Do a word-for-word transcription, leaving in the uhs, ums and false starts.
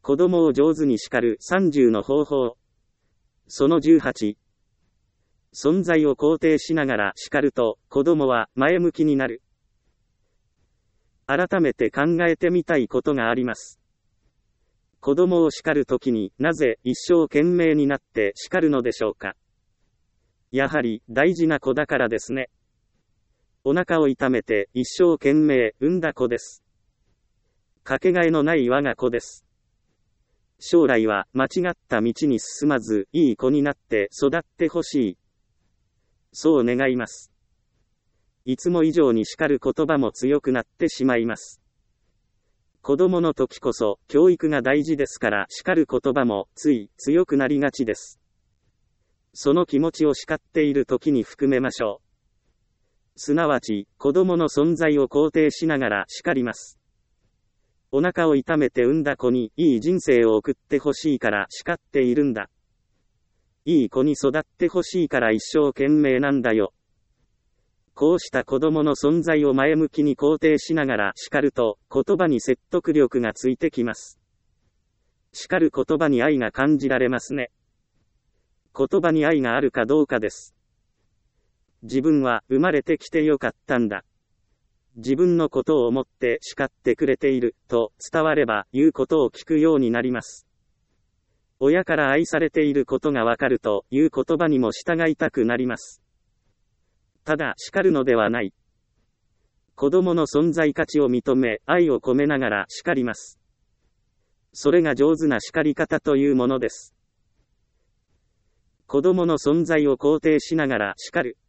子供を上手に叱るさんじゅうの方法。そのじゅうはち。存在を肯定しながら叱ると、子供は前向きになる。改めて考えてみたいことがあります。子供を叱るときになぜ一生懸命になって叱るのでしょうか。やはり大事な子だからですね。お腹を痛めて一生懸命産んだ子です。かけがえのない我が子です。将来は間違った道に進まずいい子になって育ってほしい。そう願います。いつも以上に叱る言葉も強くなってしまいます。子供の時こそ教育が大事ですから叱る言葉もつい強くなりがちです。その気持ちを叱っている時に含めましょう。すなわち、子供の存在を肯定しながら叱ります。お腹を痛めて産んだ子にいい人生を送ってほしいから叱っているんだ。いい子に育ってほしいから一生懸命なんだよ。こうした子供の存在を前向きに肯定しながら叱ると、言葉に説得力がついてきます。叱る言葉に愛が感じられますね。言葉に愛があるかどうかです。自分は生まれてきてよかったんだ。自分のことを思って叱ってくれている、と伝われば言うことを聞くようになります。親から愛されていることがわかるという言葉にも従いたくなります。ただ叱るのではない。子供の存在価値を認め、愛を込めながら叱ります。それが上手な叱り方というものです。子供の存在を肯定しながら叱る。